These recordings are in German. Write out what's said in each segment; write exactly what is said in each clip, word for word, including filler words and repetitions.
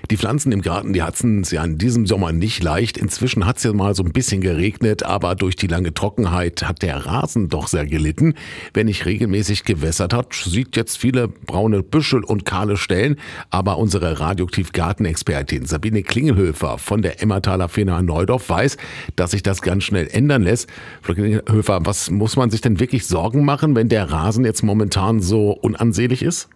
Die Pflanzen im Garten, die hatten es ja in diesem Sommer nicht leicht. Inzwischen hat es ja mal so ein bisschen geregnet, aber durch die lange Trockenheit hat der Rasen doch sehr gelitten. Wer nicht regelmäßig gewässert hat, sieht jetzt viele braune Büschel und kahle Stellen. Aber unsere Radioaktiv-Gartenexpertin Sabine Klingelhöfer von der Emmertaler Firma Neudorf weiß, dass sich das ganz schnell ändern lässt. Frau Klingelhöfer, was muss man sich denn wirklich Sorgen machen, wenn der Rasen jetzt momentan so unansehnlich ist?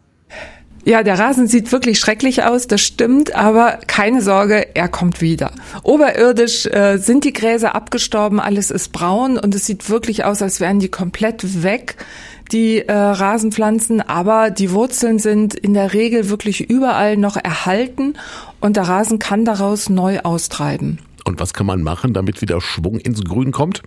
Ja, der Rasen sieht wirklich schrecklich aus, das stimmt, aber keine Sorge, er kommt wieder. Oberirdisch äh, sind die Gräser abgestorben, alles ist braun und es sieht wirklich aus, als wären die komplett weg, die äh, Rasenpflanzen, aber die Wurzeln sind in der Regel wirklich überall noch erhalten und der Rasen kann daraus neu austreiben. Und was kann man machen, damit wieder Schwung ins Grün kommt?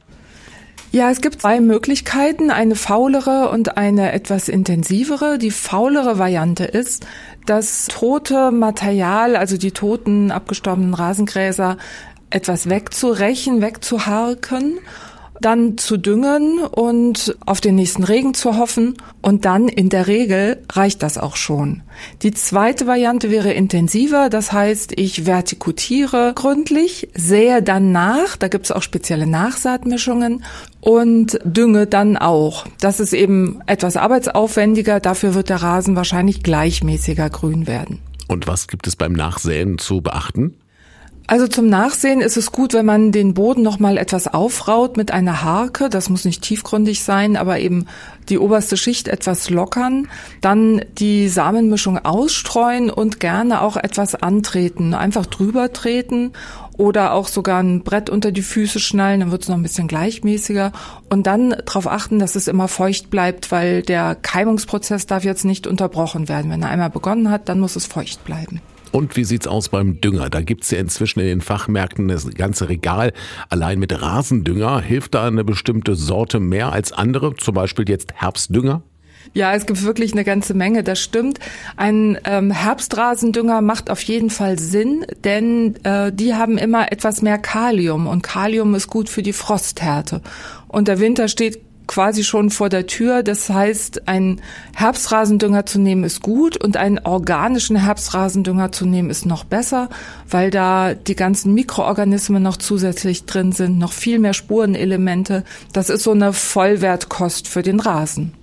Ja, es gibt zwei Möglichkeiten, eine faulere und eine etwas intensivere. Die faulere Variante ist, das tote Material, also die toten, abgestorbenen Rasengräser, etwas wegzurechen, wegzuharken, dann zu düngen und auf den nächsten Regen zu hoffen und dann in der Regel reicht das auch schon. Die zweite Variante wäre intensiver, das heißt, ich vertikutiere gründlich, sähe dann nach, da gibt es auch spezielle Nachsaatmischungen und dünge dann auch. Das ist eben etwas arbeitsaufwendiger, dafür wird der Rasen wahrscheinlich gleichmäßiger grün werden. Und was gibt es beim Nachsäen zu beachten? Also zum Nachsehen ist es gut, wenn man den Boden noch mal etwas aufraut mit einer Harke. Das muss nicht tiefgründig sein, aber eben die oberste Schicht etwas lockern. Dann die Samenmischung ausstreuen und gerne auch etwas antreten. Einfach drüber treten oder auch sogar ein Brett unter die Füße schnallen, dann wird es noch ein bisschen gleichmäßiger. Und dann darauf achten, dass es immer feucht bleibt, weil der Keimungsprozess darf jetzt nicht unterbrochen werden. Wenn er einmal begonnen hat, dann muss es feucht bleiben. Und wie sieht's aus beim Dünger? Da gibt's ja inzwischen in den Fachmärkten das ganze Regal allein mit Rasendünger. Hilft da eine bestimmte Sorte mehr als andere? Zum Beispiel jetzt Herbstdünger? Ja, es gibt wirklich eine ganze Menge, das stimmt. Ein ähm, Herbstrasendünger macht auf jeden Fall Sinn, denn äh, die haben immer etwas mehr Kalium und Kalium ist gut für die Frosthärte. Und der Winter steht quasi schon vor der Tür. Das heißt, einen Herbstrasendünger zu nehmen ist gut und einen organischen Herbstrasendünger zu nehmen ist noch besser, weil da die ganzen Mikroorganismen noch zusätzlich drin sind, noch viel mehr Spurenelemente. Das ist so eine Vollwertkost für den Rasen.